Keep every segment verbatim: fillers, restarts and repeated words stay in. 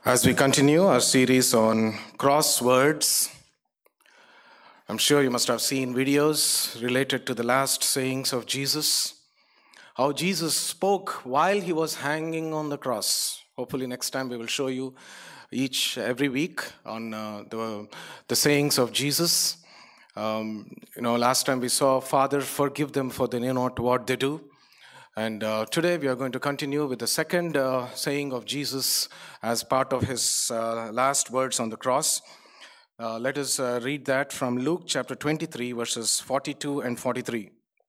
As we continue our series on crosswords, I'm sure you must have seen videos related to the last sayings of Jesus, how Jesus spoke while he was hanging on the cross. Hopefully next time we will show you each, every week on uh, the, the sayings of Jesus. Um, you know, last time we saw, Father, forgive them for they know not what they do. And uh, today we are going to continue with the second uh, saying of Jesus as part of his uh, last words on the cross. Uh, let us uh, read that from Luke chapter twenty-three, verses forty-two and forty-three.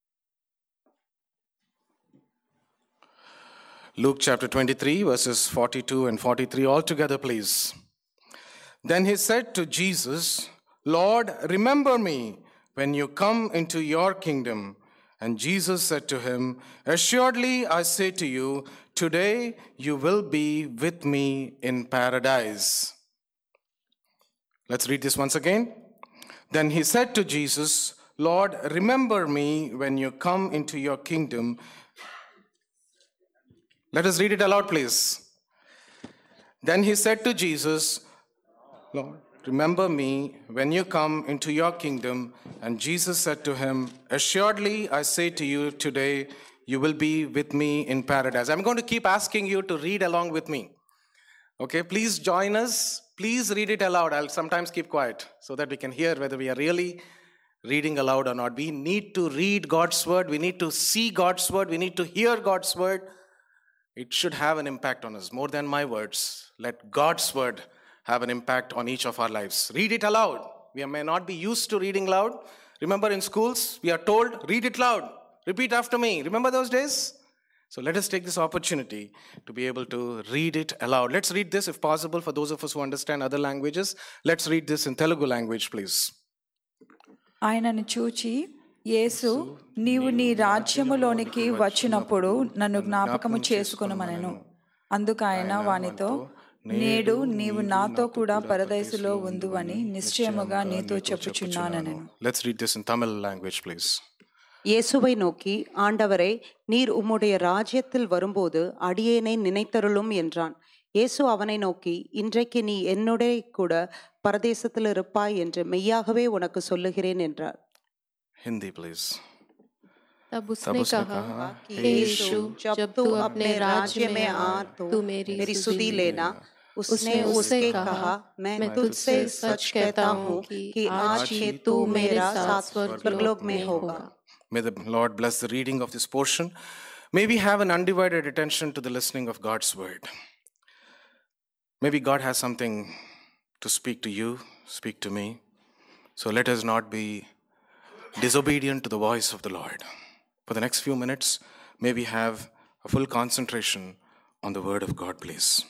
Luke chapter twenty-three, verses forty-two and forty-three. All together, please. Then he said to Jesus, Lord, remember me when you come into your kingdom. And Jesus said to him, assuredly I say to you, today you will be with me in paradise. Let's read this once again. Then he said to Jesus, Lord, remember me when you come into your kingdom. Let us read it aloud, please. Then he said to Jesus, Lord, remember me when you come into your kingdom. And Jesus said to him, assuredly, I say to you today, you will be with me in paradise. I'm going to keep asking you to read along with me. Okay, please join us. Please read it aloud. I'll sometimes keep quiet so that we can hear whether we are really reading aloud or not. We need to read God's word. We need to see God's word. We need to hear God's word. It should have an impact on us more than my words. Let God's word have an impact on each of our lives. Read it aloud. We may not be used to reading loud. Remember in schools, we are told, read it loud. Repeat after me. Remember those days? So let us take this opportunity to be able to read it aloud. Let's read this if possible for those of us who understand other languages. Let's read this in Telugu language, please. ఆయనను చూచి యేసు నీవు నీ రాజ్యములోనికి వచ్చినప్పుడు నన్ను జ్ఞాపకము చేసుకొనుమనెను. అందుకు ఆయన వానితో నేడు నీవు నాతో కూడా పరదేశులో ఉందువని నిశ్చయముగా నీతో చెప్పుచున్నానెను. Let's read this in Tamil language, please. இயேசுவை நோக்கி ஆண்டவரே நீர் உம்முடைய ராஜ்யத்தில் வரும்போது அடியேனை நினைத்தருளும் என்றான். இயேசு அவனை நோக்கி இன்றைக்கு நீ என்னுடைய கூட பரதேசத்தில் இருப்பாய் என்று மெய்யாகவே உனக்கு சொல்லுகிறேன் என்றார். Hindi, please. तब उसने कहा यीशु जब तू अपने राज्य में आ तो मेरी सुधि लेना. उसने उससे कहा मैं तुझसे सच कहता हूँ कि आज ही तू मेरा साथ स्वर्गलोक में होगा. May the Lord bless the reading of this portion. May we have an undivided attention to the listening of God's word. Maybe God has something to speak to you, speak to me. So let us not be disobedient to the voice of the Lord. For the next few minutes, may we have a full concentration on the word of God, please.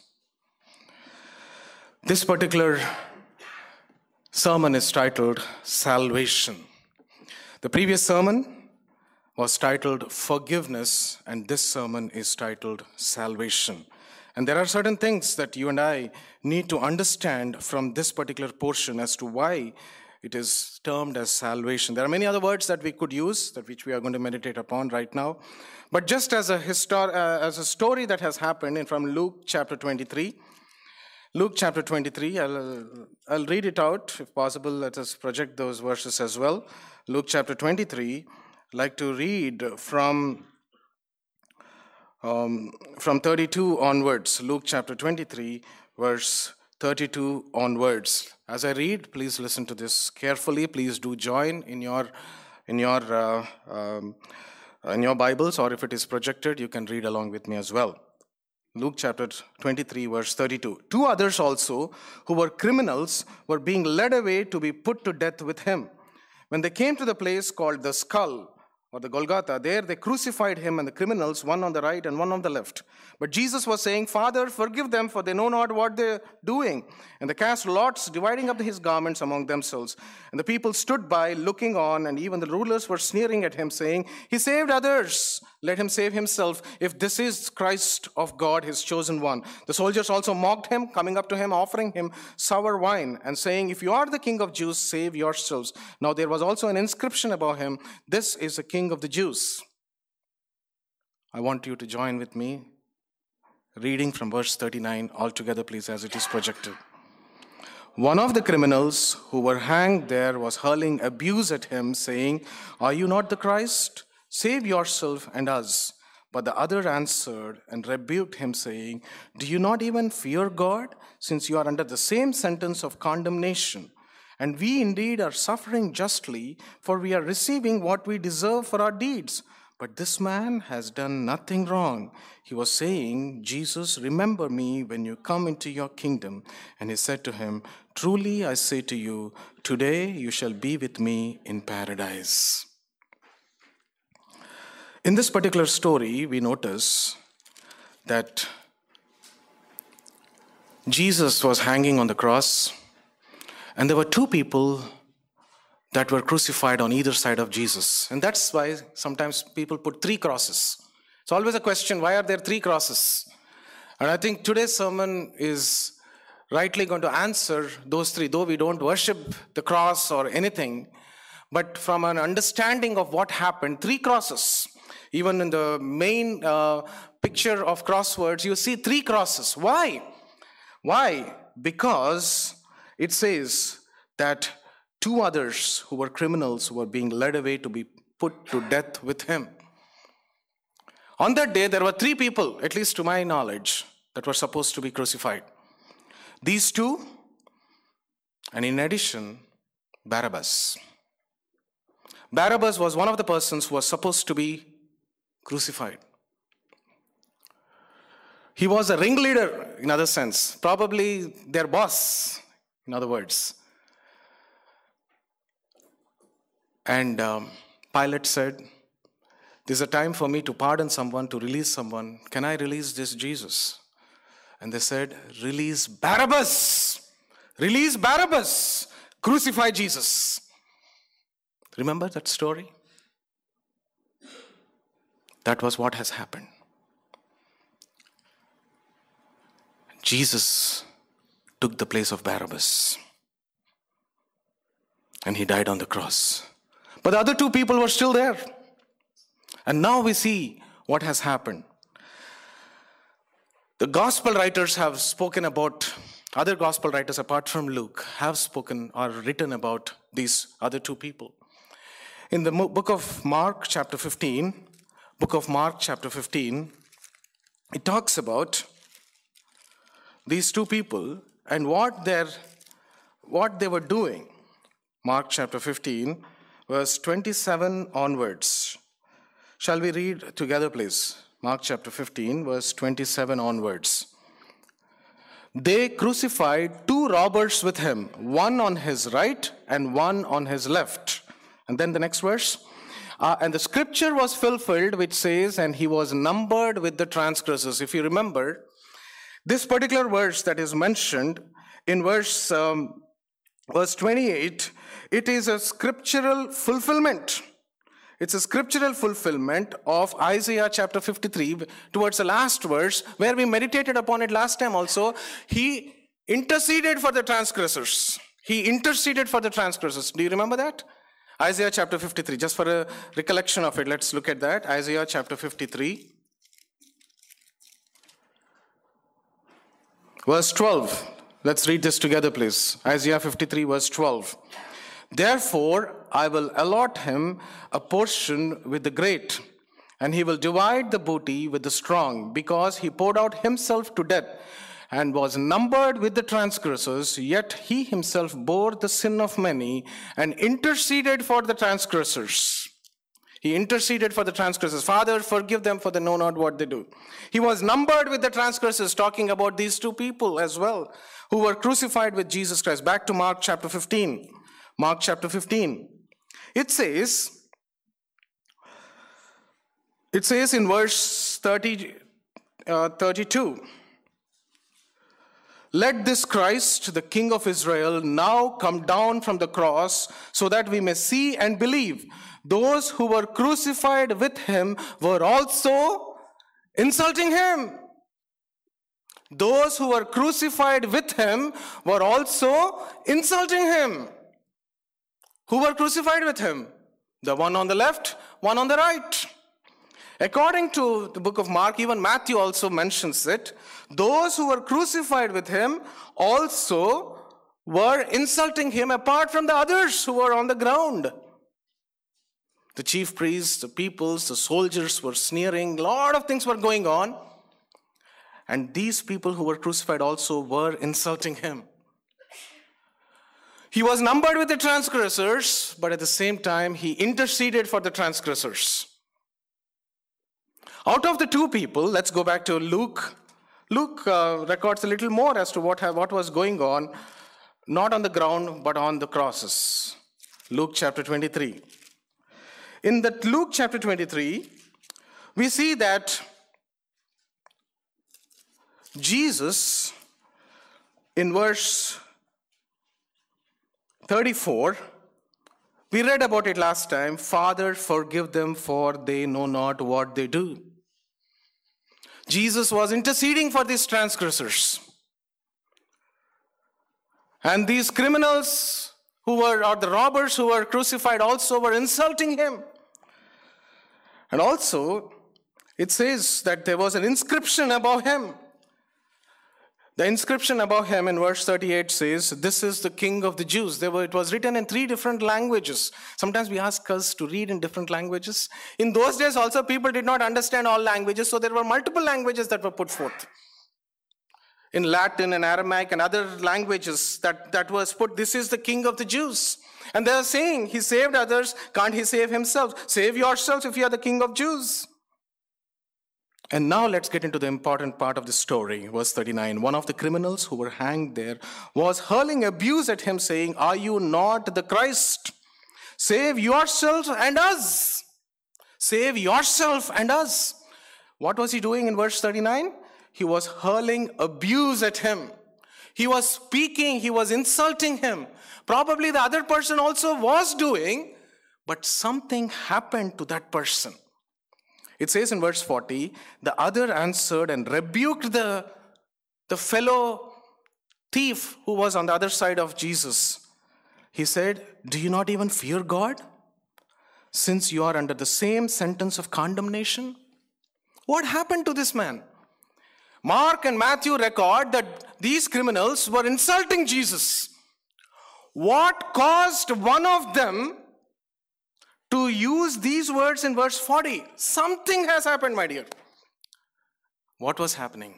This particular sermon is titled Salvation. The previous sermon was titled Forgiveness, and this sermon is titled Salvation. And there are certain things that you and I need to understand from this particular portion as to why it is termed as salvation. There are many other words that we could use, that which we are going to meditate upon right now. But just as a histor- uh, as a story that has happened in from Luke chapter twenty-three, Luke chapter twenty-three, I'll, I'll read it out. If possible, let us project those verses as well. Luke chapter twenty-three, I'd like to read from, um, from thirty-two onwards. Luke chapter twenty-three, verse thirty-two onwards. As I read, please listen to this carefully. Please do join in your in your uh, um, in your Bibles, or if it is projected, you can read along with me as well. Luke chapter twenty-three, verse thirty-two. Two others also, who were criminals, were being led away to be put to death with him. When they came to the place called the Skull, or the Golgotha, there they crucified him and the criminals, one on the right and one on the left. But Jesus was saying, Father, forgive them, for they know not what they're doing. And they cast lots, dividing up his garments among themselves. And the people stood by, looking on, and even the rulers were sneering at him, saying, He saved others, let him save himself, if this is Christ of God, his chosen one. The soldiers also mocked him, coming up to him, offering him sour wine, and saying, If you are the king of Jews, save yourselves. Now there was also an inscription above him, This is the king of the Jews. I want you to join with me reading from verse thirty-nine altogether, please, as it is projected. One of the criminals who were hanged there was hurling abuse at him, saying, "Are you not the Christ? Save yourself and us." But the other answered and rebuked him, saying, "Do you not even fear God, since you are under the same sentence of condemnation? And we indeed are suffering justly, for we are receiving what we deserve for our deeds. But this man has done nothing wrong." He was saying, "Jesus, remember me when you come into your kingdom." And he said to him, "Truly I say to you, today you shall be with me in paradise." In this particular story, we notice that Jesus was hanging on the cross, and there were two people that were crucified on either side of Jesus. And that's why sometimes people put three crosses. It's always a question, why are there three crosses? And I think today's sermon is rightly going to answer those three, though we don't worship the cross or anything. But from an understanding of what happened, three crosses. Even in the main uh, picture of crosswords, you see three crosses. Why? Why? Because it says that two others who were criminals were being led away to be put to death with him. On that day, there were three people, at least to my knowledge, that were supposed to be crucified. These two, and in addition, Barabbas. Barabbas was one of the persons who was supposed to be crucified. He was a ringleader, in other sense, probably their boss, in other words. And um, Pilate said, "This is a time for me to pardon someone, to release someone. Can I release this Jesus?" And they said, "Release Barabbas! Release Barabbas! Crucify Jesus!" Remember that story? That was what has happened. Jesus took the place of Barabbas, and he died on the cross. But the other two people were still there. And now we see what has happened. The gospel writers have spoken about, other gospel writers apart from Luke, have spoken or written about these other two people. In the book of Mark, chapter fifteen, book of Mark, chapter fifteen, it talks about these two people and what, what they were doing. Mark, chapter fifteen, verse twenty-seven onwards. Shall we read together, please? Mark chapter fifteen, verse twenty-seven onwards. They crucified two robbers with him, one on his right and one on his left. And then the next verse. Uh, and the scripture was fulfilled, which says, "And he was numbered with the transgressors." If you remember, this particular verse that is mentioned in verse, um, verse twenty-eight, it is a scriptural fulfillment. It's a scriptural fulfillment of Isaiah chapter fifty-three, towards the last verse, where we meditated upon it last time also. He interceded for the transgressors. He interceded for the transgressors. Do you remember that? Isaiah chapter fifty-three, just for a recollection of it, let's look at that. Isaiah chapter fifty-three, verse twelve. Let's read this together, please. Isaiah fifty-three, verse twelve. "Therefore, I will allot him a portion with the great, and he will divide the booty with the strong, because he poured out himself to death and was numbered with the transgressors, yet he himself bore the sin of many and interceded for the transgressors." He interceded for the transgressors. "Father, forgive them, for they know not what they do." He was numbered with the transgressors, talking about these two people as well, who were crucified with Jesus Christ. Back to Mark chapter fifteen. Mark chapter fifteen. It says, it says in verse thirty, uh, thirty-two, "Let this Christ, the King of Israel, now come down from the cross, so that we may see and believe. Those who were crucified with him were also insulting him." Those who were crucified with him were also insulting him. Who were crucified with him? The one on the left, one on the right. According to the book of Mark, even Matthew also mentions it. Those who were crucified with him also were insulting him apart from the others who were on the ground. The chief priests, the peoples, the soldiers were sneering. A lot of things were going on. And these people who were crucified also were insulting him. He was numbered with the transgressors, but at the same time, he interceded for the transgressors. Out of the two people, let's go back to Luke. Luke uh, records a little more as to what, have, what was going on, not on the ground, but on the crosses. Luke chapter twenty-three. In that Luke chapter twenty-three, we see that Jesus, in verse thirty-four, we read about it last time. Father, forgive them, for they know not what they do. Jesus was interceding for these transgressors. And these criminals who were, or the robbers who were crucified also were insulting him. And also, it says that there was an inscription above him. The inscription above him in verse thirty-eight says, "This is the King of the Jews." There were, it was written in three different languages. Sometimes we ask us to read in different languages. In those days also, people did not understand all languages, so there were multiple languages that were put forth. In Latin and Aramaic and other languages that, that was put, "This is the King of the Jews." And they are saying, he saved others, can't he save himself? Save yourselves if you are the King of Jews. And now let's get into the important part of the story. Verse thirty-nine, one of the criminals who were hanged there was hurling abuse at him, saying, "Are you not the Christ? Save yourself and us." Save yourself and us. What was he doing in verse thirty-nine? He was hurling abuse at him. He was speaking, he was insulting him. Probably the other person also was doing, but something happened to that person. It says in verse forty, the other answered and rebuked the, the fellow thief who was on the other side of Jesus. He said, "Do you not even fear God, since you are under the same sentence of condemnation?" What happened to this man? Mark and Matthew record that these criminals were insulting Jesus. What caused one of them to use these words in verse forty? Something has happened, my dear. What was happening?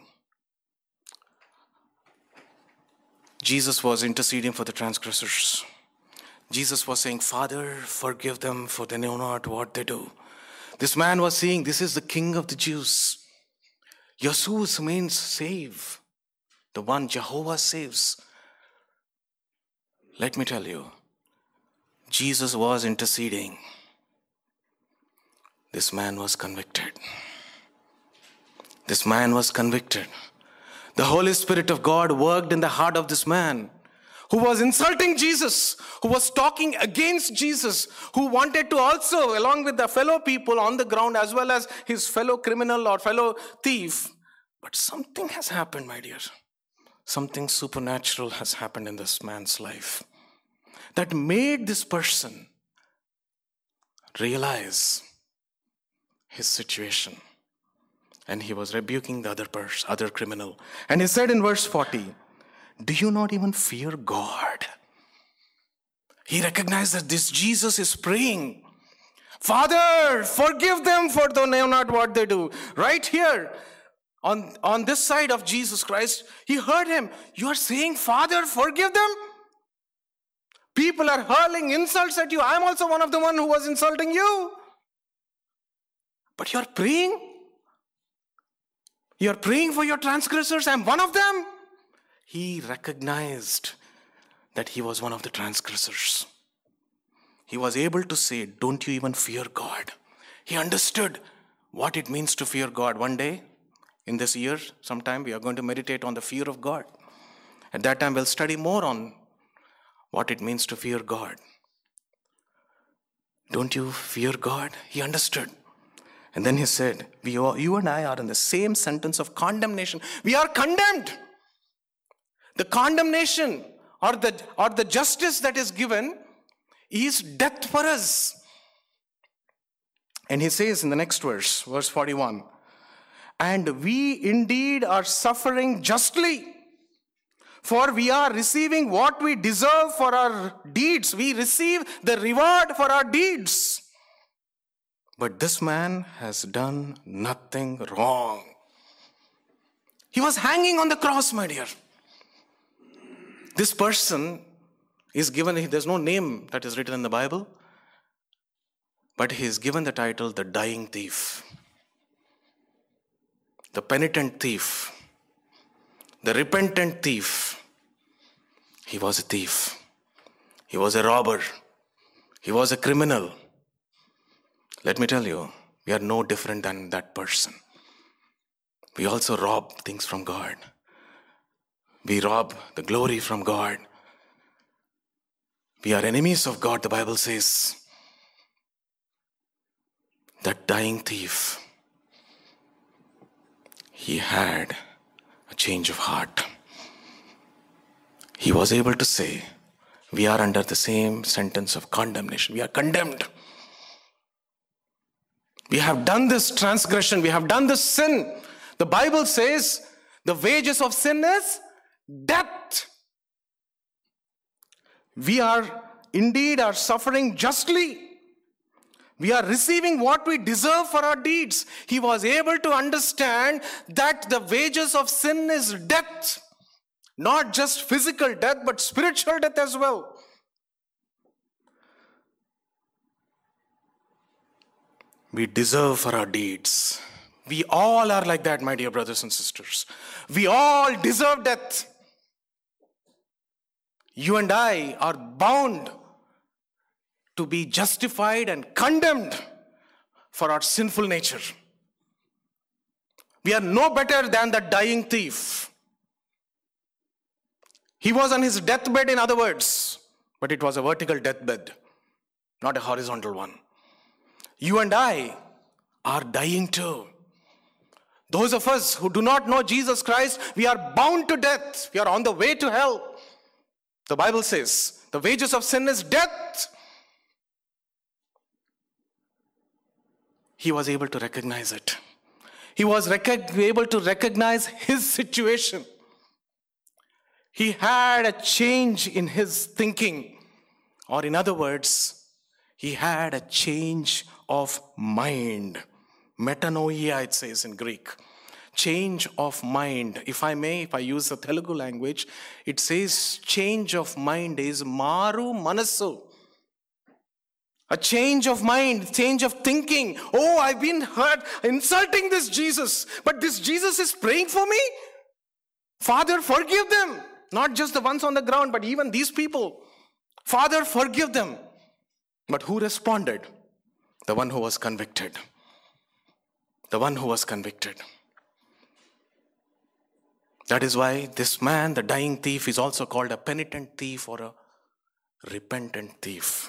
Jesus was interceding for the transgressors. Jesus was saying, "Father, forgive them, for they know not what they do." This man was saying, "This is the King of the Jews." Jesus means save. The one Jehovah saves. Let me tell you, Jesus was interceding. This man was convicted. This man was convicted. The Holy Spirit of God worked in the heart of this man who was insulting Jesus, who was talking against Jesus, who wanted to also, along with the fellow people on the ground as well as his fellow criminal or fellow thief. But something has happened, my dear. Something supernatural has happened in this man's life that made this person realize his situation. And he was rebuking the other person, other criminal. And he said in verse forty, "Do you not even fear God?" He recognized that this Jesus is praying, "Father, forgive them, for they know not what they do." Right here, on, on this side of Jesus Christ, he heard him. "You are saying, Father, forgive them?" People are hurling insults at you. I'm also one of the one who was insulting you. But you're praying? You're praying for your transgressors. I'm one of them. He recognized that he was one of the transgressors. He was able to say, "Don't you even fear God?" He understood what it means to fear God. One day, in this year, sometime, we are going to meditate on the fear of God. At that time, we'll study more on what it means to fear God. Don't you fear God? He understood. And then he said, we are, you and I are in the same sentence of condemnation. We are condemned. The condemnation or the, or the justice that is given is death for us. And he says in the next verse, verse forty-one, and we indeed are suffering justly, for we are receiving what we deserve for our deeds. We receive the reward for our deeds. But this man has done nothing wrong. He was hanging on the cross, my dear. This person is given, there's no name that is written in the Bible, but he is given the title, the dying thief, the penitent thief, the repentant thief. He was a thief. He was a robber. He was a criminal. Let me tell you, we are no different than that person. We also rob things from God. We rob the glory from God. We are enemies of God, the Bible says. That dying thief, he had a change of heart. He was able to say, we are under the same sentence of condemnation. We are condemned. We have done this transgression. We have done this sin. The Bible says the wages of sin is death. We are indeed are suffering justly. We are receiving what we deserve for our deeds. He was able to understand that the wages of sin is death. Not just physical death, but spiritual death as well. We deserve for our deeds. We all are like that, my dear brothers and sisters. We all deserve death. You and I are bound to be justified and condemned for our sinful nature. We are no better than the dying thief. He was on his deathbed, in other words, but it was a vertical deathbed, not a horizontal one. You and I are dying too. Those of us who do not know Jesus Christ, we are bound to death. We are on the way to hell. The Bible says, the wages of sin is death. He was able to recognize it. He was rec- able to recognize his situation. He had a change in his thinking. Or in other words, he had a change of mind. Metanoia, it says in Greek. Change of mind. If I may, if I use the Telugu language, it says change of mind is maru manasu. A change of mind, change of thinking. Oh, I've been hurt, insulting this Jesus. But this Jesus is praying for me? Father, forgive them. Not just the ones on the ground, but even these people. Father, forgive them. But who responded? The one who was convicted. The one who was convicted. That is why this man, the dying thief, is also called a penitent thief or a repentant thief.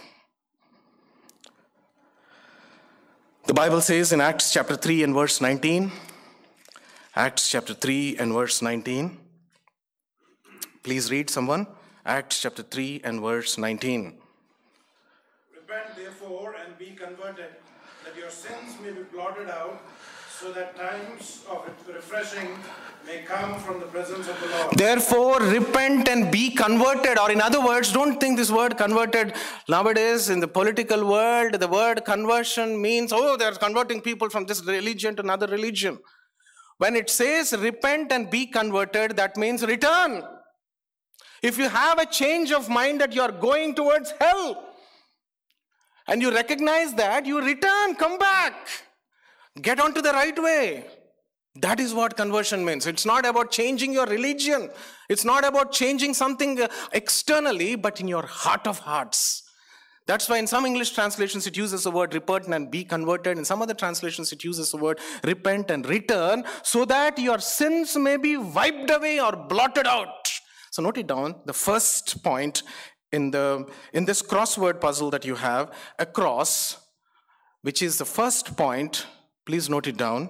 The Bible says in Acts chapter three and verse nineteen, Acts chapter three and verse nineteen. Please read, someone. Acts chapter three and verse nineteen. Repent therefore and be converted, that your sins may be blotted out, so that times of refreshing may come from the presence of the Lord. Therefore, repent and be converted. Or in other words, don't think this word converted. Nowadays, in the political world, the word conversion means, oh, they're converting people from this religion to another religion. When it says repent and be converted, that means return. If you have a change of mind that you are going towards hell, and you recognize that, you return, come back. Get onto the right way. That is what conversion means. It's not about changing your religion. It's not about changing something externally, but in your heart of hearts. That's why in some English translations it uses the word repent and be converted. In some other translations it uses the word repent and return, so that your sins may be wiped away or blotted out. So note it down. The first point in the in this crossword puzzle that you have, a cross, which is the first point. Please note it down.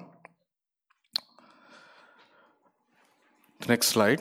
The next slide.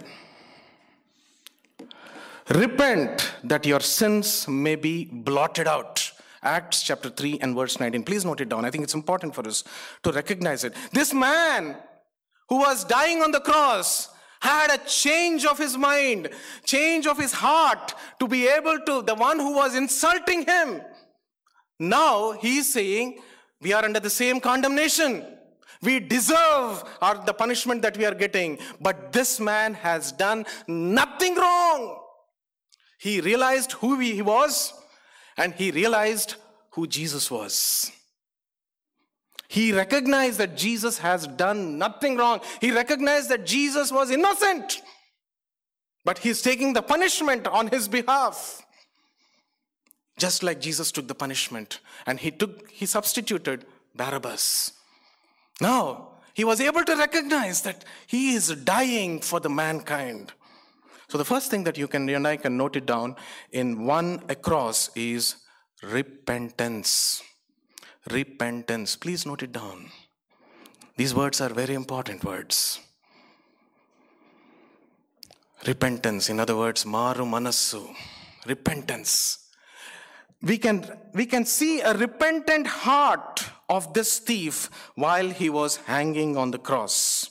Repent that your sins may be blotted out. Acts chapter three and verse nineteen. Please note it down. I think it's important for us to recognize it. This man who was dying on the cross had a change of his mind, change of his heart to be able to, the one who was insulting him. Now he is saying, we are under the same condemnation. We deserve our, the punishment that we are getting. But this man has done nothing wrong. He realized who he was, and he realized who Jesus was. He recognized that Jesus has done nothing wrong. He recognized that Jesus was innocent. But he's taking the punishment on his behalf. Just like Jesus took the punishment, and he took, he substituted Barabbas. Now, he was able to recognize that he is dying for the mankind. So the first thing that you can, you and I can note it down in one across is repentance. Repentance. Please note it down. These words are very important words. Repentance, in other words, maru manassu. Repentance. We can, we can see a repentant heart of this thief while he was hanging on the cross.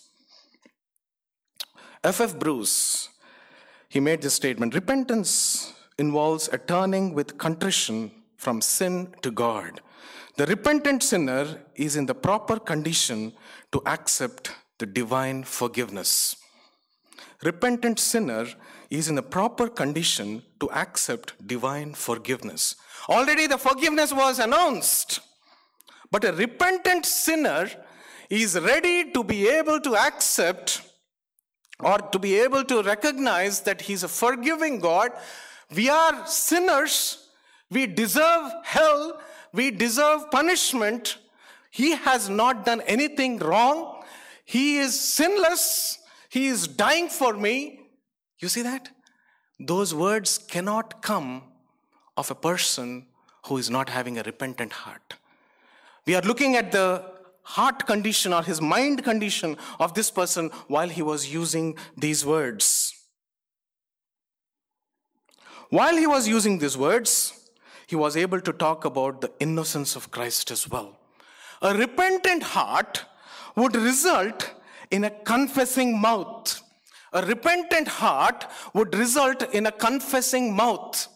F F Bruce, he made this statement: repentance involves a turning with contrition from sin to God. The repentant sinner is in the proper condition to accept the divine forgiveness. Repentant sinner is in the proper condition to accept divine forgiveness. Already the forgiveness was announced, but a repentant sinner is ready to be able to accept or to be able to recognize that he's a forgiving God. We are sinners. We deserve hell. We deserve punishment. He has not done anything wrong. He is sinless. He is dying for me. You see that? Those words cannot come of a person who is not having a repentant heart. We are looking at the heart condition or his mind condition of this person while he was using these words. While he was using these words, he was able to talk about the innocence of Christ as well. A repentant heart would result in a confessing mouth. A repentant heart would result in a confessing mouth.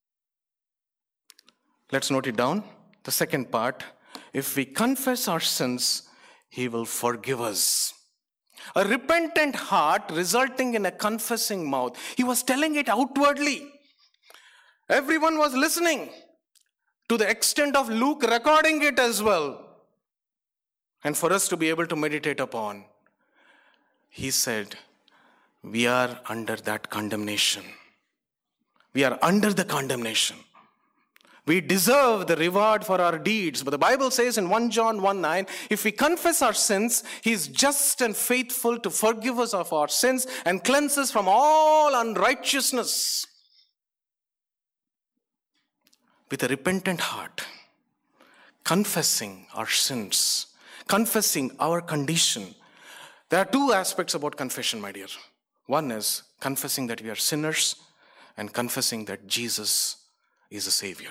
Let's note it down. The second part, if we confess our sins, he will forgive us. A repentant heart resulting in a confessing mouth. He was telling it outwardly. Everyone was listening, to the extent of Luke recording it as well. And for us to be able to meditate upon, he said, we are under that condemnation. We are under the condemnation. We deserve the reward for our deeds. But the Bible says in First John one nine, if we confess our sins, he is just and faithful to forgive us of our sins and cleanse us from all unrighteousness. With a repentant heart, confessing our sins, confessing our condition. There are two aspects about confession, my dear. One is confessing that we are sinners and confessing that Jesus is a Savior.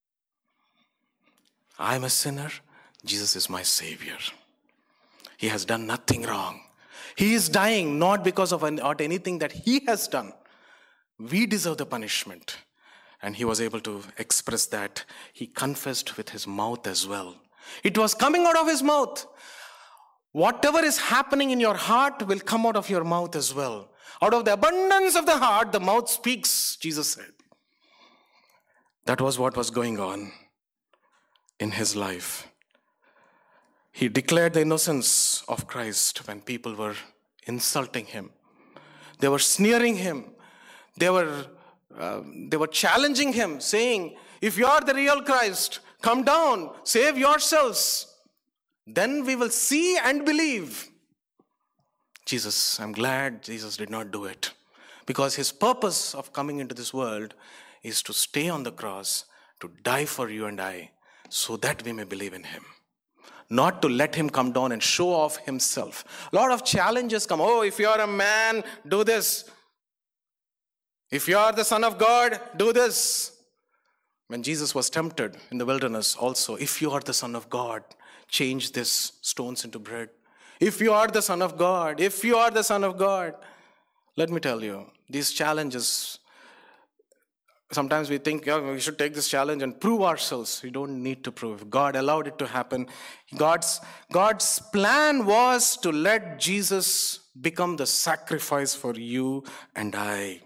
I am a sinner. Jesus is my Savior. He has done nothing wrong. He is dying not because of anything that he has done. We deserve the punishment. And he was able to express that. He confessed with his mouth as well. It was coming out of his mouth. Whatever is happening in your heart will come out of your mouth as well. Out of the abundance of the heart, the mouth speaks, Jesus said. That was what was going on in his life. He declared the innocence of Christ when people were insulting him. They were sneering him. They were, uh, they were challenging him, saying, if you are the real Christ, come down, save yourselves. Then we will see and believe. Jesus, I'm glad Jesus did not do it. Because his purpose of coming into this world is to stay on the cross, to die for you and I, so that we may believe in him. Not to let him come down and show off himself. A lot of challenges come. Oh, if you are a man, do this. If you are the Son of God, do this. when Jesus was tempted in the wilderness also, if you are the Son of God, change these stones into bread. If you are the Son of God, if you are the Son of God. Let me tell you, these challenges, sometimes we think, yeah, we should take this challenge and prove ourselves. We don't need to prove. God allowed it to happen. God's, God's plan was to let Jesus become the sacrifice for you and I.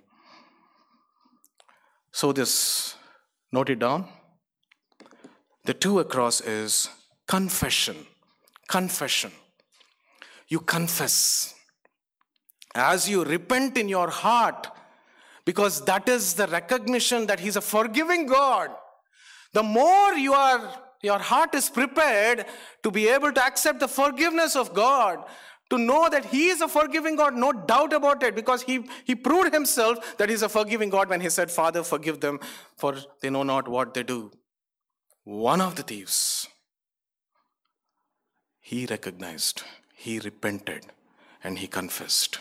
So this, note it down. The two across is confession. Confession. You confess. As you repent in your heart, because that is the recognition that He's a forgiving God. The more you are, your heart is prepared to be able to accept the forgiveness of God, to know that He is a forgiving God, no doubt about it, because He, he proved Himself that He's a forgiving God when He said, Father, forgive them, for they know not what they do. One of the thieves, he recognized, he repented, and he confessed.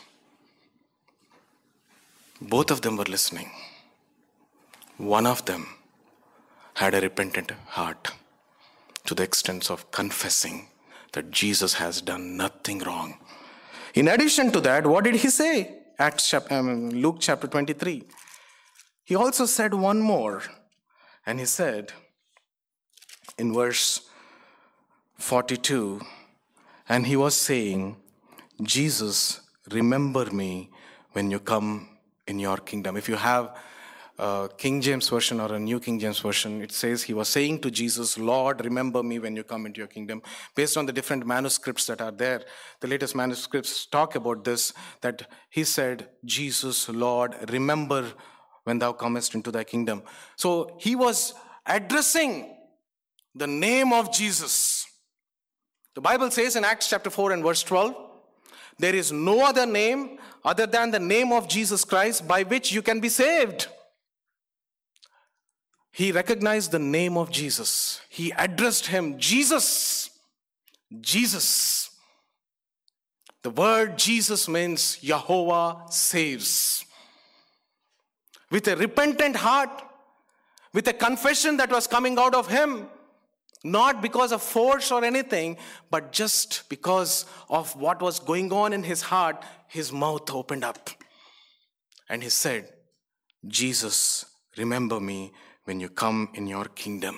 Both of them were listening. One of them had a repentant heart to the extent of confessing that Jesus has done nothing wrong. In addition to that, what did he say? Acts chapter, um, Luke chapter twenty-three. He also said one more. And he said in verse forty-two, and he was saying, Jesus, remember me when you come in your kingdom. If you have a King James Version or a New King James Version, it says he was saying to Jesus, Lord, remember me when you come into your kingdom. Based on the different manuscripts that are there, the latest manuscripts talk about this, that he said, Jesus, Lord, remember when thou comest into thy kingdom. So he was addressing the name of Jesus. The Bible says in Acts chapter four and verse twelve, there is no other name other than the name of Jesus Christ by which you can be saved. He recognized the name of Jesus. He addressed him, Jesus, Jesus. The word Jesus means Yehovah saves. With a repentant heart, with a confession that was coming out of him, not because of force or anything, but just because of what was going on in his heart, his mouth opened up. And he said, Jesus, remember me when you come in your kingdom.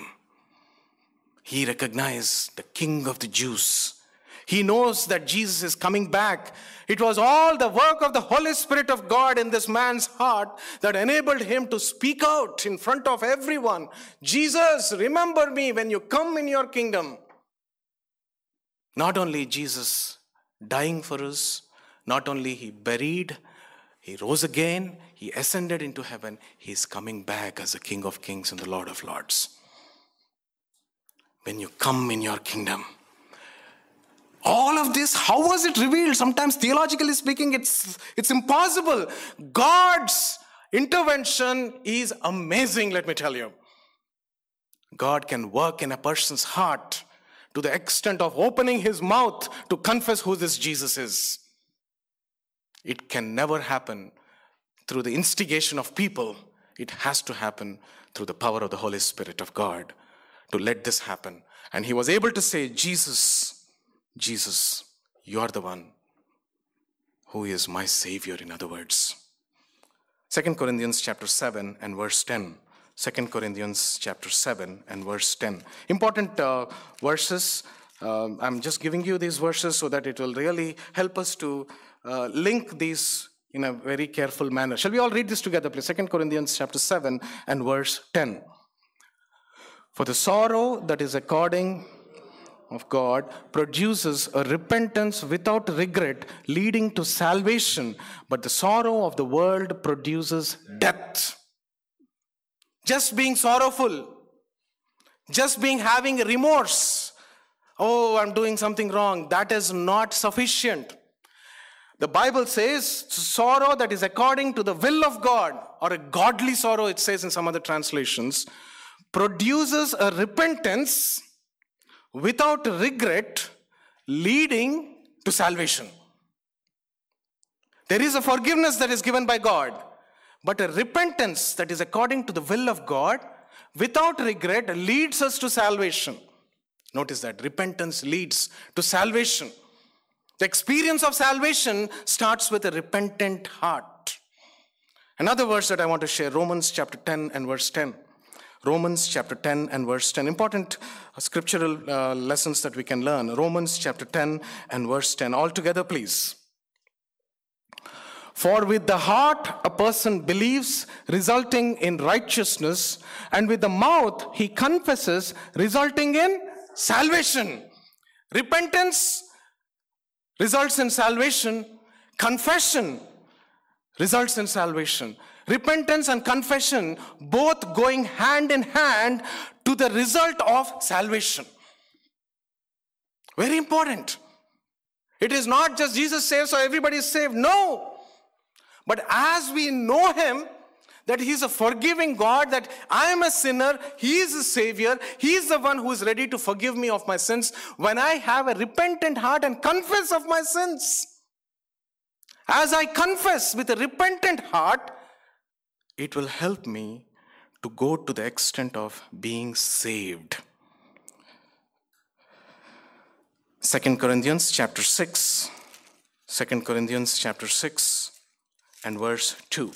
He recognized the King of the Jews. He knows that Jesus is coming back. It was all the work of the Holy Spirit of God in this man's heart that enabled him to speak out in front of everyone. Jesus, remember me when you come in your kingdom. Not only Jesus dying for us, not only he buried, he rose again, he ascended into heaven, he is coming back as the King of Kings and the Lord of Lords. When you come in your kingdom. All of this, how was it revealed? Sometimes theologically speaking, it's, it's impossible. God's intervention is amazing, let me tell you. God can work in a person's heart to the extent of opening his mouth to confess who this Jesus is. It can never happen through the instigation of people. It has to happen through the power of the Holy Spirit of God to let this happen. And he was able to say, Jesus, Jesus, you are the one who is my Savior, in other words. Second Corinthians chapter seven and verse ten. Second Corinthians chapter seven and verse ten. Important uh, verses. Uh, I'm just giving you these verses so that it will really help us to uh, link these in a very careful manner. Shall we all read this together, please? Second Corinthians chapter seven and verse ten. For the sorrow that is according of God produces a repentance without regret, leading to salvation, but the sorrow of the world produces death. Just being sorrowful, just being having remorse, oh, I'm doing something wrong, that is not sufficient. The Bible says sorrow that is according to the will of God, or a godly sorrow, it says in some other translations, produces a repentance without regret, leading to salvation. There is a forgiveness that is given by God, but a repentance that is according to the will of God without regret leads us to salvation. Notice that repentance leads to salvation. The experience of salvation starts with a repentant heart. Another verse that I want to share, Romans chapter ten and verse ten. Romans chapter ten and verse ten. Important scriptural uh, lessons that we can learn. Romans chapter ten and verse ten. All together, please. For with the heart a person believes, resulting in righteousness, and with the mouth he confesses, resulting in salvation. Repentance results in salvation. Confession results in salvation. Repentance and confession both going hand in hand to the result of salvation. Very important. It is not just Jesus saves so everybody is saved. No. But as we know him, that he is a forgiving God, that I am a sinner, he is a savior, he is the one who is ready to forgive me of my sins. When I have a repentant heart and confess of my sins, as I confess with a repentant heart, it will help me to go to the extent of being saved. Second Corinthians chapter six. Second Corinthians chapter six and verse two.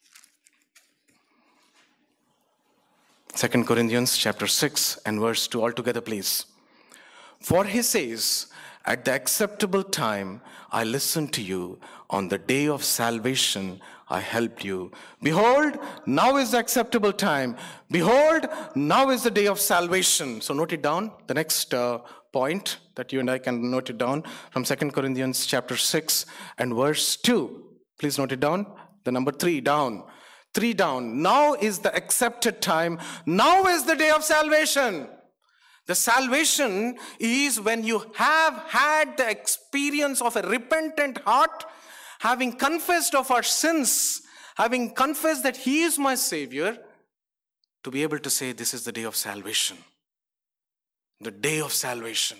Second Corinthians chapter six and verse two. All together, please. For he says, at the acceptable time I listened to you. On the day of salvation I helped you. Behold, now is the acceptable time. Behold, now is the day of salvation. So note it down. The next uh, point that you and I can note it down from Second Corinthians chapter six and verse two. Please note it down. The number three down. Three down. Now is the accepted time. Now is the day of salvation. The salvation is when you have had the experience of a repentant heart, having confessed of our sins, having confessed that he is my savior, to be able to say this is the day of salvation. The day of salvation.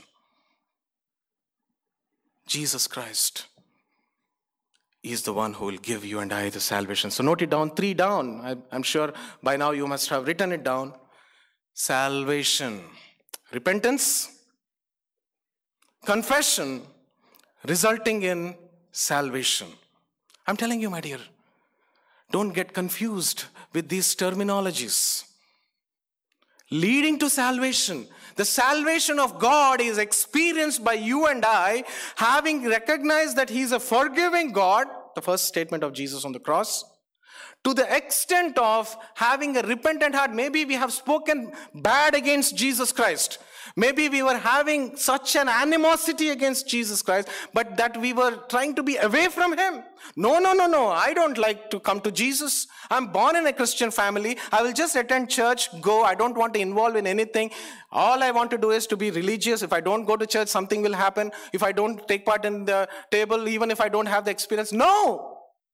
Jesus Christ is the one who will give you and I the salvation. So note it down, three down. I, I'm sure by now you must have written it down. Salvation. Repentance. Confession. Resulting in salvation. I'm telling you, my dear, don't get confused with these terminologies. Leading to salvation. The salvation of God is experienced by you and I, having recognized that he is a forgiving God, the first statement of Jesus on the cross, to the extent of having a repentant heart. Maybe we have spoken bad against Jesus Christ. Maybe we were having such an animosity against Jesus Christ, but that we were trying to be away from him. No, no, no, no. I don't like to come to Jesus. I'm born in a Christian family. I will just attend church, go. I don't want to involve in anything. All I want to do is to be religious. If I don't go to church, something will happen. If I don't take part in the table, even if I don't have the experience. No.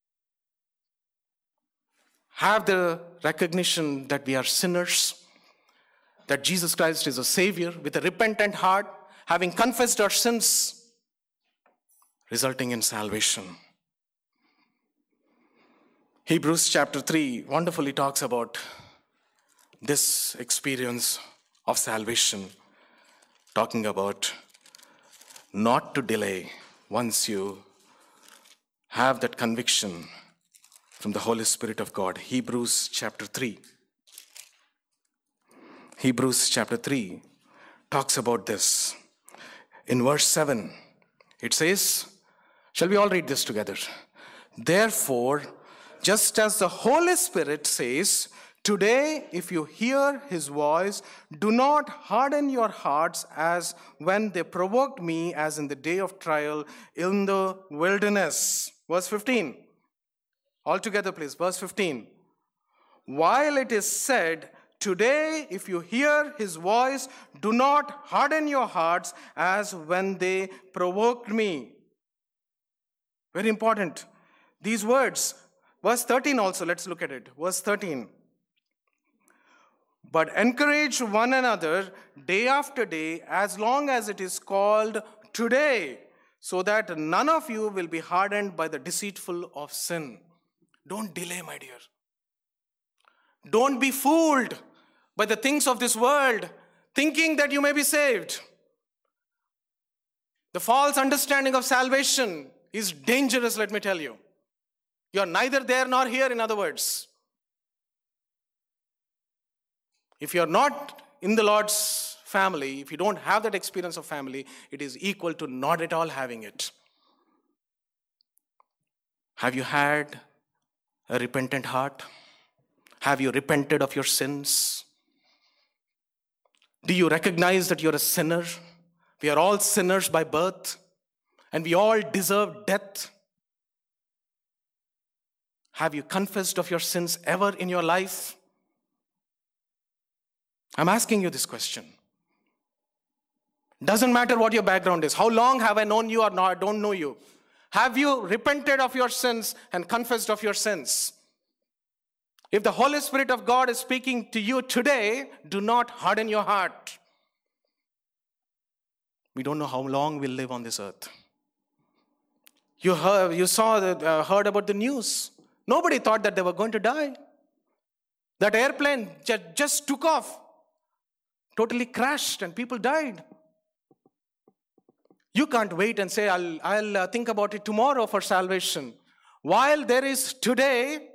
Have the recognition that we are sinners, that Jesus Christ is a savior with a repentant heart, having confessed our sins, resulting in salvation. Hebrews chapter three wonderfully talks about this experience of salvation, talking about not to delay once you have that conviction from the Holy Spirit of God. Hebrews chapter three. Hebrews chapter three talks about this. In verse seven, it says, shall we all read this together? Therefore, just as the Holy Spirit says, today, if you hear his voice, do not harden your hearts as when they provoked me, as in the day of trial in the wilderness. Verse fifteen. All together, please. Verse fifteen. While it is said, today, if you hear his voice, do not harden your hearts as when they provoked me. Very important. These words. Verse thirteen also, let's look at it. Verse thirteen. But encourage one another day after day, as long as it is called today, so that none of you will be hardened by the deceitful of sin. Don't delay, my dear. Don't be fooled by the things of this world, thinking that you may be saved. The false understanding of salvation is dangerous, let me tell you. You are neither there nor here, in other words. If you are not in the Lord's family, if you don't have that experience of family, it is equal to not at all having it. Have you had a repentant heart? Have you repented of your sins? Do you recognize that you're a sinner? We are all sinners by birth, and we all deserve death. Have you confessed of your sins ever in your life? I'm asking you this question. Doesn't matter what your background is. How long have I known you or not, I don't know you. Have you repented of your sins and confessed of your sins? If the Holy Spirit of God is speaking to you today, do not harden your heart. We don't know how long we'll live on this earth. You heard, you saw, the, uh, heard about the news. Nobody thought that they were going to die. That airplane j- just took off, totally crashed, and people died. You can't wait and say, I'll, I'll uh, think about it tomorrow for salvation. While there is today,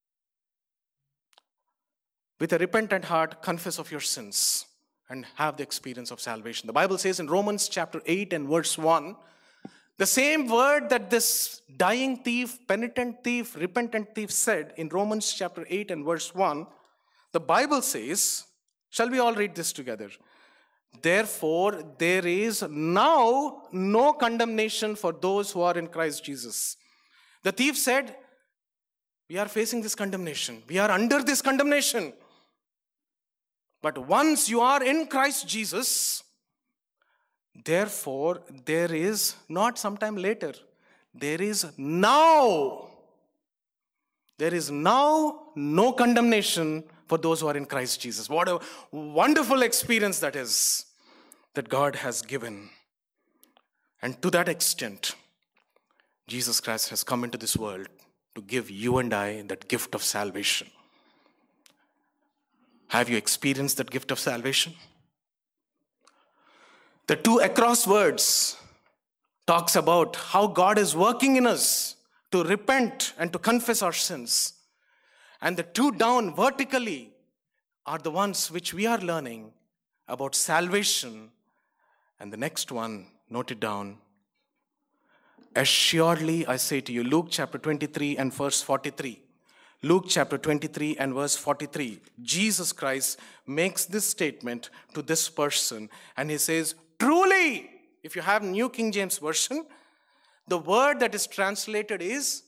with a repentant heart, confess of your sins and have the experience of salvation. The Bible says in Romans chapter eight and verse one, the same word that this dying thief, penitent thief, repentant thief said in Romans chapter eight and verse one, the Bible says, shall we all read this together? Therefore, there is now no condemnation for those who are in Christ Jesus. The thief said, we are facing this condemnation. We are under this condemnation. But once you are in Christ Jesus, therefore, there is not sometime later. There is now. There is now no condemnation for those who are in Christ Jesus. What a wonderful experience that is, that God has given. And to that extent, Jesus Christ has come into this world to give you and I that gift of salvation. Have you experienced that gift of salvation? The two across words talks about how God is working in us to repent and to confess our sins. And the two down vertically are the ones which we are learning about salvation. And the next one, note it down. Assuredly, I say to you, Luke chapter twenty-three and verse forty-three. Luke chapter twenty-three and verse forty-three. Jesus Christ makes this statement to this person. And he says, truly, if you have New King James Version, the word that is translated is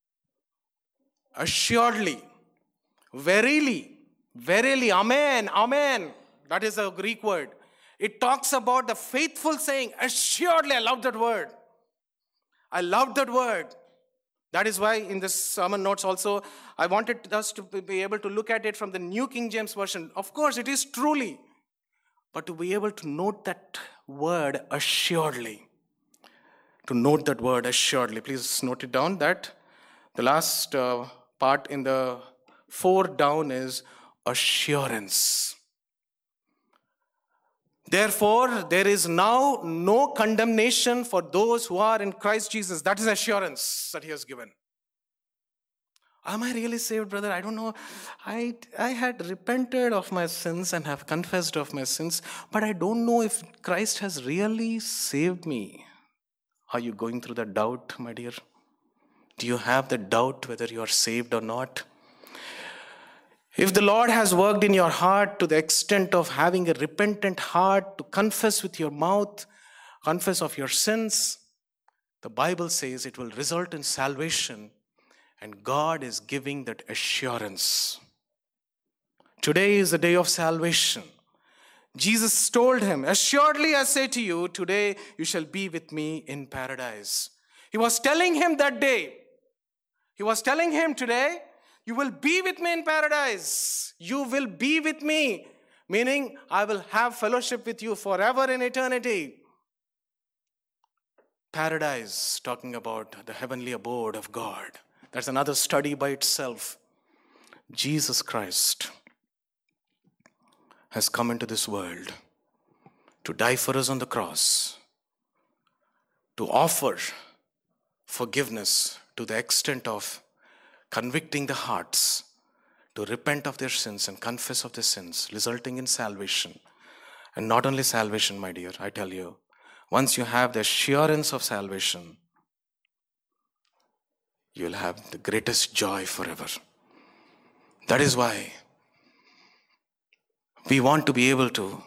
assuredly, verily, verily, amen, amen. That is a Greek word. It talks about the faithful saying, assuredly. I love that word. I love that word. That is why in this sermon notes also, I wanted us to be able to look at it from the New King James Version. Of course, it is truly. But to be able to note that word assuredly. To note that word assuredly. Please note it down that the last uh, part in the four down is assurance. Therefore, there is now no condemnation for those who are in Christ Jesus. That is assurance that he has given. Am I really saved, brother? I don't know. I, I had repented of my sins and have confessed of my sins, but I don't know if Christ has really saved me. Are you going through the doubt, my dear? Do you have the doubt whether you are saved or not? If the Lord has worked in your heart to the extent of having a repentant heart to confess with your mouth, confess of your sins, the Bible says it will result in salvation, and God is giving that assurance. Today is the day of salvation. Jesus told him, assuredly I say to you, today you shall be with me in paradise. He was telling him that day. He was telling him today, you will be with me in paradise. You will be with me. Meaning, I will have fellowship with you forever in eternity. Paradise, talking about the heavenly abode of God. That's another study by itself. Jesus Christ. has come into this world to die for us on the cross, to offer forgiveness to the extent of convicting the hearts to repent of their sins and confess of their sins, resulting in salvation. And not only salvation, my dear, I tell you, once you have the assurance of salvation, you will have the greatest joy forever. That is why we want to be able to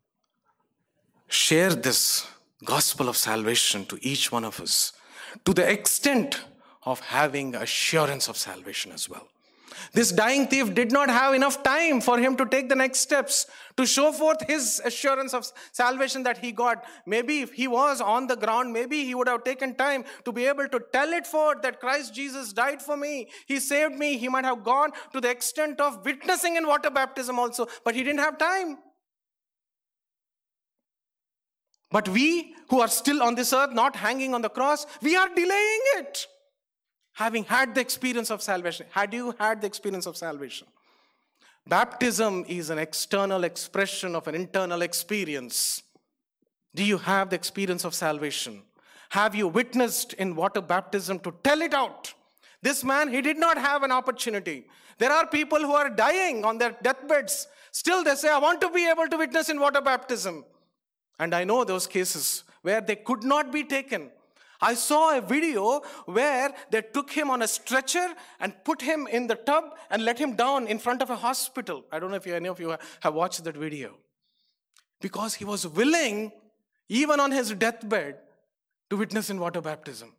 share this gospel of salvation to each one of us, to the extent of having assurance of salvation as well. This dying thief did not have enough time for him to take the next steps to show forth his assurance of salvation that he got. Maybe if he was on the ground, maybe he would have taken time to be able to tell it forth that Christ Jesus died for me, he saved me. He might have gone to the extent of witnessing in water baptism also, but he didn't have time. But we who are still on this earth, not hanging on the cross, we are delaying it. Having had the experience of salvation. Had you had the experience of salvation? Baptism is an external expression of an internal experience. Do you have the experience of salvation? Have you witnessed in water baptism to tell it out? This man, he did not have an opportunity. There are people who are dying on their deathbeds. Still they say, I want to be able to witness in water baptism. And I know those cases where they could not be taken. I saw a video where they took him on a stretcher and put him in the tub and let him down in front of a hospital. I don't know if any of you have watched that video. Because he was willing, even on his deathbed, to witness in water baptism.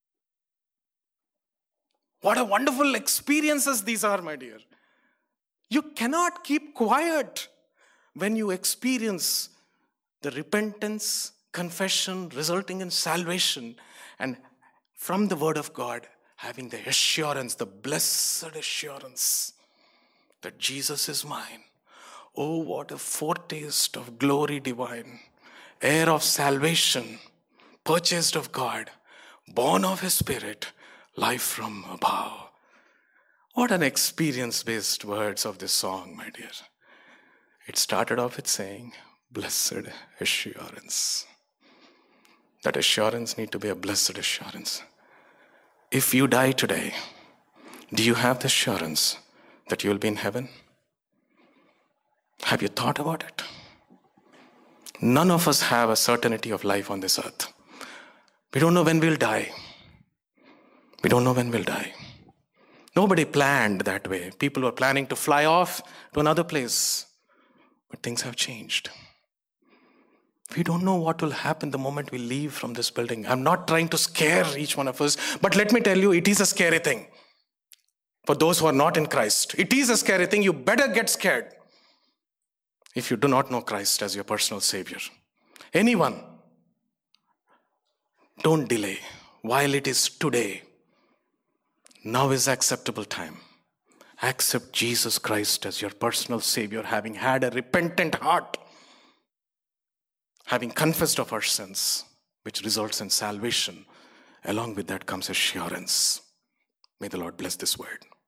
What a wonderful experiences these are, my dear. You cannot keep quiet when you experience the repentance, confession resulting in salvation, and from the word of God, having the assurance, the blessed assurance that Jesus is mine. Oh, what a foretaste of glory divine, heir of salvation, purchased of God, born of his Spirit, life from above. What an experience-based words of this song, my dear. It started off with saying, blessed assurance. That assurance need to be a blessed assurance. If you die today, do you have the assurance that you will be in heaven? Have you thought about it? None of us have a certainty of life on this earth. We don't know when we'll die. We don't know when we'll die. Nobody planned that way. People were planning to fly off to another place. But things have changed. We don't know what will happen the moment we leave from this building. I'm not trying to scare each one of us, but let me tell you, it is a scary thing. For those who are not in Christ, it is a scary thing. You better get scared if you do not know Christ as your personal Savior. Anyone, don't delay. While it is today, now is the acceptable time. Accept Jesus Christ as your personal Savior, having had a repentant heart, having confessed of our sins, which results in salvation. Along with that comes assurance. May the Lord bless this word.